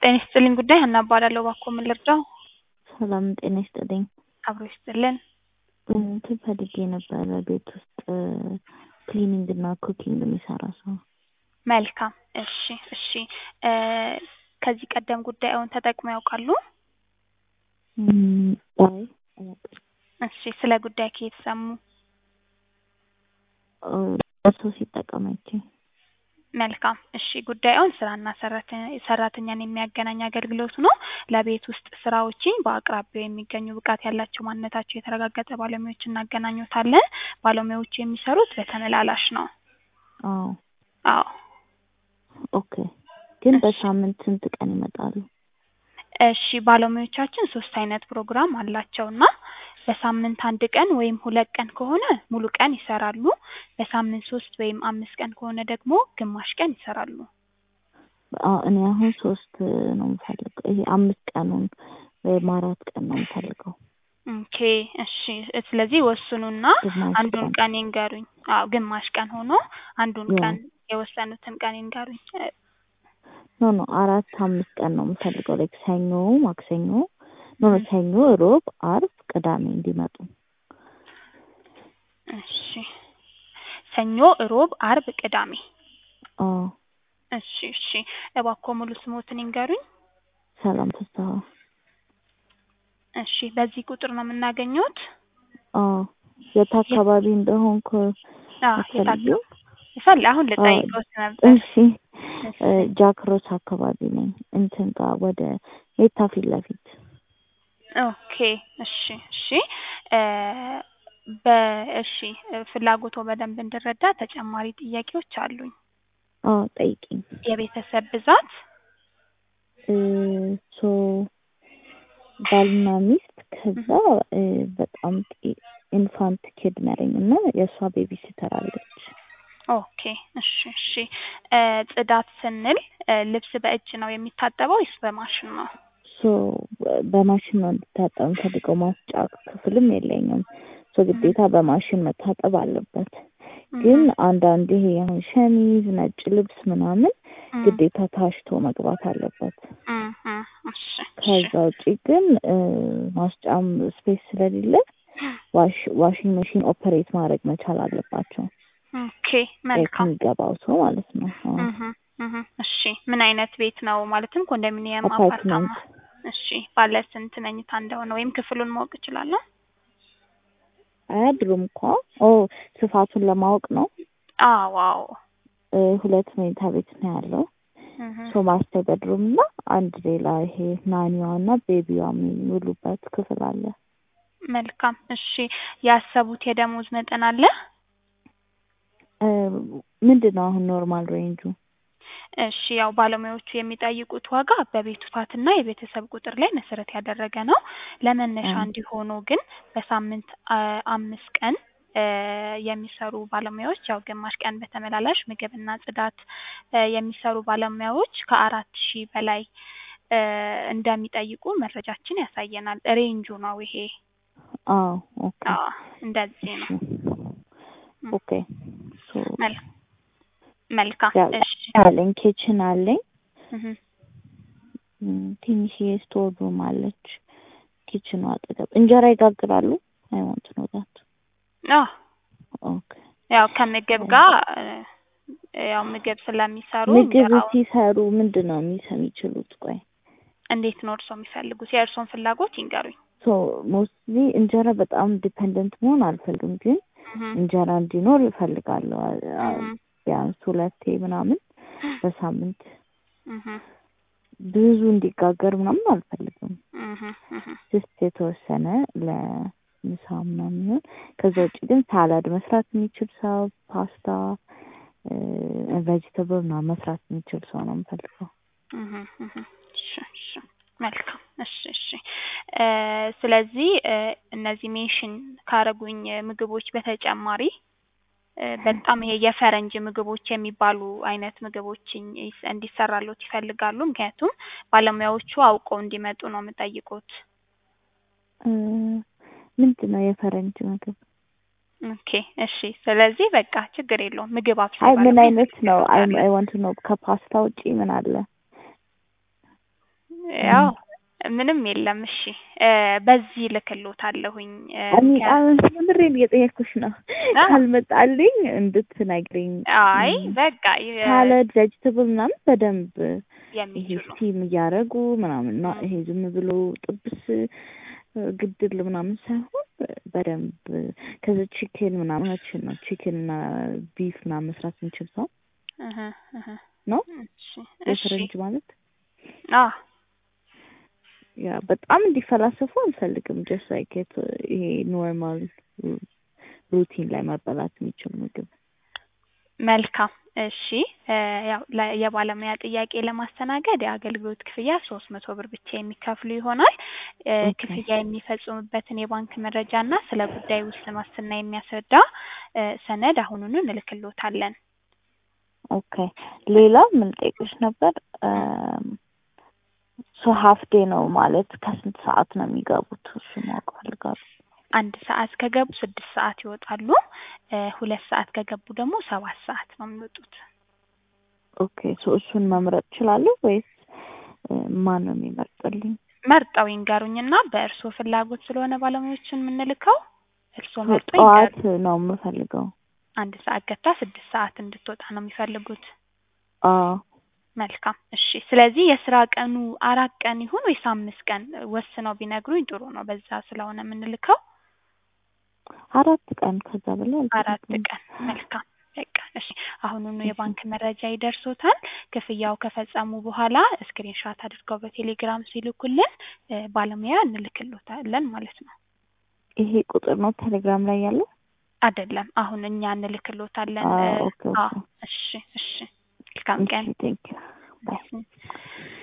ጤና ይስጥልኝ ጉዳይ ሀና እባላለሁ። እባክዎ ምን ልርዳው? ሰላም ጤና ይስጥልኝ። አብሮ ይስጥልን። እንትን ፈልጌ ነበረ ቤት ውስጥ ክሊኒንግ እና ኩኪንግ የሚሰራ ሰው። መልካም እሺ ከዚህ ቀደም ጉዳዩን ተጠቅመው ያውቃሉ? አይ እሺ ስለ ጉዳይ ከየት ሰሙ? ሰው ሲጠቀም አይቼ። መልካም እሺ ጉዳዩን ስራና ሰራተኛን የሚያገናኝ አገልግሎት ነው። ለቤት ውስጥ ስራዎችን በአቅራቢያው የሚገኙ ብቃት ያላቸው ማንነታቸው የተረጋገጠ ባለሙያዎች እናገናኙታለን። ባለሙያዎቹ የሚሰሩት በተመላላሽ ነው። አዎ ኦኬ። ግን በሳምንት ስንት ቀን ይመጣሉ? እሺ ባለሙያዎቻችን 3 አይነት ፕሮግራም አላቸውና በሳምንት 1 ቀን ወይም 2 ቀን ከሆነ ሙሉ ቀን ይሰራሉ። በሳምንት 3 ወይም 5 ቀን ከሆነ ደግሞ ግማሽ ቀን ይሰራሉ። እኔ አሁን 3 ነው የምፈልገው። ይሄ 5 ቀኑን ወይም 4 ቀን ነው የምፈልገው። ኦኬ እሺ ስለዚህ ወስኑና አንዱን ቀን ይንገሩኝ። ግማሽ ቀን ሆኖ አንዱን ቀን የወሰኑትን ቀን ይንገሩኝ። ኖ 4-5 ቀን ነው የምፈልገው። ላይክ ሰኞ፣ ማክሰኞ፣ ሰኞ፣ ሮብ፣ አርብ፣ ቅዳሜ እንዲመጡ። እሺ ሰኞ፣ ሮብ፣ አርብ፣ ቅዳሜ። እሺ እባክዎ ሙሉ ስሞትን ይንገሩኝ። ሰላም ተስፋ። እሺ በዚህ ቁጥር ነው የምናገኘውት? የት አካባቢ እንደሆንኩ አሁን ልጠይቅዎት ነበር። እሺ ጃክሮስ አካባቢ ነኝ። እንትን ጋር ወደ ሜታ ፊት ለፊት። ኦኬ እሺ ፍላጎቶ በደንብ እንድረዳ ተጨማሪ ጥያቄዎች አሉኝ። ጠይቂኝ። የቤተሰብ ብዛት? ባልና ሚስት ከዛ በጣም ኢንፋንት ኪድ ነኝ እና የእሷ ቤቢ ሲተር አለች። ኦኬ እሺ ጽዳት ስንል ልብስ በእጅ ነው የሚታጠበው ወይስ በማሽን ነው? በማሽን ነው እንዲታጠብ የምፈልገው። ማስጫ ክፍልም የለኝም። ግዴታ በማሽን መታጠብ አለበት። ግን አንዳንድ ይሄ አሁን ሸሚዝ፣ ነጭ ልብስ ምናምን ግዴታ ታሽቶ መግባት አለበት። ከዛ ውጪ ግን ማስጫም ስፔስ ስለሌለ ዋሽንግ መሽን ኦፐሬት ማድረግ መቻል አለባቸው። ኦኬ መልካም። የሚገባው ሰው ማለት ነው። እሺ ምን አይነት ቤት ነው? ማለትም ኮንዶሚኒየም፣ አፓርታማ? እሺ ባለ ስንት መኝታ እንደሆነ ወይም ክፍሉን ማወቅ እችላለሁ? አያድሩም እኮ ስፋቱን ለማወቅ ነው። ዋው 2 መኝታ ቤት ነው ያለው። ማስተር ቤድሩም እና አንድ ሌላ ይሄ ናኒዋና ቤቢዋ የሚውሉበት ክፍል አለ። መልካም እሺ ያሰቡት የደሞዝ መጠን አለ? ምንድነው አሁን ኖርማል ሬንጁ? እሺ ያው ባለሙያዎቹ የሚጠይቁት ዋጋ በቤቱ ስፋትና የቤተሰብ ቁጥር ላይ መሰረት ያደረገ ነው። ለመነሻ እንዲሆኑ ግን በሳምንት 5 ቀን የሚሰሩ ባለሙያዎች ያው ግማሽ ቀን በተመላላሽ ምግብና ጽዳት የሚሰሩ ባለሙያዎች ከ4000 በላይ እንደሚጠይቁ መረጃችን ያሳየናል። ሬንጁ ነው ይሄ። ኦኬ እንደዚህ ነው። ኦኬ መልካም እሺ አለኝ። ኪችን አለኝ። ትንሽ የስቶር ሩም አለች። ኪችኑ አጠገብ እንጀራ ይጋግራሉ። አይ ዋንት ኖ ዳት። ኦኬ ያው ከምግብ ጋር ያው ምግብ ስለሚሰሩ ምግብ ሲሰሩ ምንድነው የሚችሉት? ቆይ እንዴት ነው እርሶ የሚፈልጉት? የእርሶን ፍላጎት ይንገሩኝ። ሞስትሊ እንጀራ በጣም ዲፔንደንት መሆን አልፈልግም፣ ግን እንጀራ እንዲኖር እፈልጋለሁ። ቢያንስ 2 ምናምን በሳምንት ብዙ እንዲጋገር ምናምን አልፈልግም። ጀስት የተወሰነ ለምሳ ምናምን። ከዛ ውጪ ግን ሳላድ መስራት የሚችል ሰው፣ ፓስታ፣ ቬጂቴብል ምናምን መስራት የሚችል ሰው ነው የምፈልገው። እሺ መልካም እሺ ስለዚህ እነዚህ ሜንሽን ካረጉኝ ምግቦች በተጨማሪ በጣም ይሄ የፈረንጅ ምግቦች የሚባሉ አይነት ምግቦች እንዲሰራሉት ይፈልጋሉ? ምክንያቱም ባለሙያዎቹ አውቀው እንዲመጡ ነው የምጠይቁት። ምንድነው የፈረንጅ ምግብ? ኦኬ እሺ ስለዚህ በቃ ችግር የለውም። ምግብ አብስለዋል። ምን አይነት ነው? አይ ዋንት ኖ ከፓስታ ውጪ ምን አለ? ምንም የለም። እሺ በዚህ ልክልዎታለሁኝ ምሬን እየጠየኩሽ ነው። ካልመጣልኝ እንድትነግሪኝ። አይ በቃ ሳላድ ቬጅተብል ምናምን በደንብ የሚችሉ ስቲም እያደረጉ ምናምን እና ይሄ ዝም ብሎ ጥብስ ግድል ምናምን ሳይሆን በደንብ ከዚህ ቺክን ምናምን ነው ቺክን እና ቢፍ ምናምን መስራት እንችል ሰው ነው። የፈረንጅ ማለት ያ በጣም እንዲፈላሰፉ አንፈልግም። ጀስት ላይክ ይሄ ኖርማል ሩቲን ላይ መበላት የሚችል ምግብ። መልካም እሺ። ያው የባለሙያ ጥያቄ ለማስተናገድ የአገልግሎት ክፍያ 300 ብር ብቻ የሚከፍሉ ይሆናል። ክፍያ የሚፈጽሙበትን የባንክ መረጃና ስለ ጉዳይ ውስን ዋስትና የሚያስረዳ ሰነድ አሁኑኑ እንልክልዎታለን። ኦኬ ሌላ ምን ጠይቅሽ ነበር? ሀፍ ዴይ ነው ማለት ከስንት ሰዓት ነው የሚገቡት? እሱ ማወቅ ፈልጋለሁ። 1 ሰዓት ከገቡ 6 ሰዓት ይወጣሉ። 2 ሰዓት ከገቡ ደግሞ 7 ሰዓት ነው የሚወጡት። ኦኬ እሱን መምረጥ እችላለሁ ወይስ ማን ነው የሚመርጥልኝ? መርጠው ይንገሩኝና በእርሶ ፍላጎት ስለሆነ ባለሙያዎችን የምንልከው እርሶ መርጠው ጠዋት ነው የምፈልገው። 1 ሰዓት ገታ 6 ሰዓት እንድትወጣ ነው የሚፈልጉት? መልካም እሺ። ስለዚህ የስራ ቀኑ 4 ቀን ይሁን ወይስ 5 ቀን ወስነው ቢነግሩኝ ጥሩ ነው። በዛ ስለሆነ የምንልከው 4 ቀን ከዛ በላይ 4 ቀን። መልካም በቃ እሺ። አሁኑኑ የባንክ መረጃ ይደርሶታል። ክፍያው ከፈጸሙ በኋላ ስክሪንሾት አድርገው በቴሌግራም ሲልኩልን ባለሙያ እንልክልዎታለን ማለት ነው። ይሄ ቁጥር ነው ቴሌግራም ላይ ያለው? አይደለም፣ አሁን እኛ እንልክልዎታለን። ኦኬ እሺ እሺ። መልካም ቀን። ቴንክ ዩ ባይ